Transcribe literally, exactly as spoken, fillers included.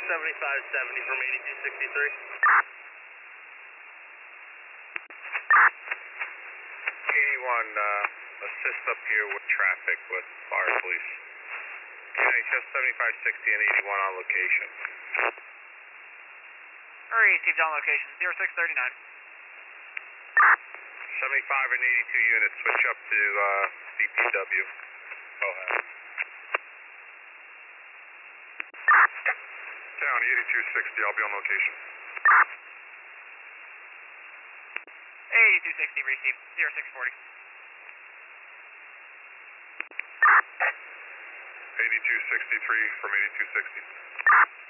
seventy-five seventy from eighty-two sixty-three. eighty-one, uh, assist up here with traffic with fire police. N H S seventy-five sixty and eighty-one on location. Hurry, received on location, zero six thirty-nine. seventy-five and eighty-two units, switch up to uh, D P W. Go ahead. Town eighty-two sixty, I'll be on location. eighty-two sixty, received, zero six forty. eighty-two sixty-three from eighty-two sixty.